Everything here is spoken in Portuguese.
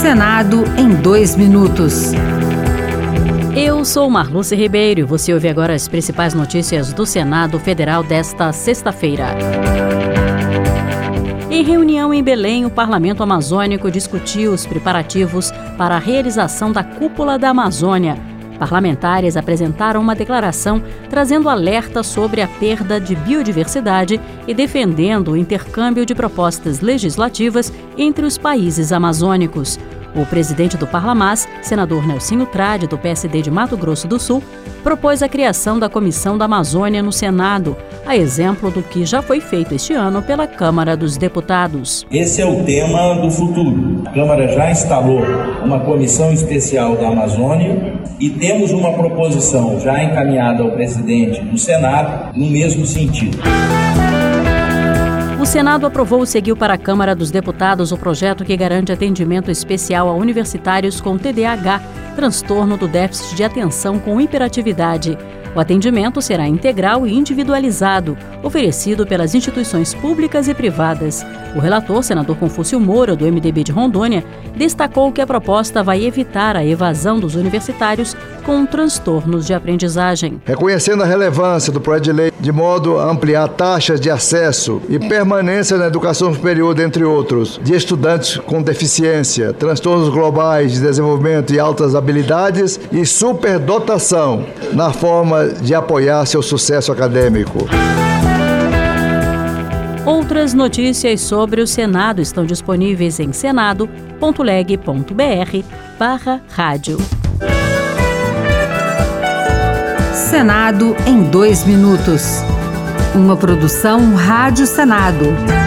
Senado em 2 minutos. Eu sou Marluce Ribeiro e você ouve agora as principais notícias do Senado Federal desta sexta-feira. Em reunião em Belém, o Parlamento Amazônico discutiu os preparativos para a realização da Cúpula da Amazônia. Parlamentares apresentaram uma declaração trazendo alerta sobre a perda de biodiversidade e defendendo o intercâmbio de propostas legislativas entre os países amazônicos. O presidente do Parlamás, senador Nelsinho Trade, do PSD de Mato Grosso do Sul, propôs a criação da Comissão da Amazônia no Senado, a exemplo do que já foi feito este ano pela Câmara dos Deputados. Esse é o tema do futuro. A Câmara já instalou uma comissão especial da Amazônia e temos uma proposição já encaminhada ao presidente do Senado no mesmo sentido. O Senado aprovou e seguiu para a Câmara dos Deputados o projeto que garante atendimento especial a universitários com TDAH, transtorno do déficit de atenção com hiperatividade. O atendimento será integral e individualizado, oferecido pelas instituições públicas e privadas. O relator, senador Confúcio Moura, do MDB de Rondônia, destacou que a proposta vai evitar a evasão dos universitários com transtornos de aprendizagem. Reconhecendo a relevância do projeto de lei de modo a ampliar taxas de acesso e permanência na educação superior, dentre outros, de estudantes com deficiência, transtornos globais de desenvolvimento e altas habilidades e superdotação na forma de apoiar seu sucesso acadêmico. Outras notícias sobre o Senado estão disponíveis em senado.leg.br/rádio. Senado em 2 minutos. Uma produção Rádio Senado.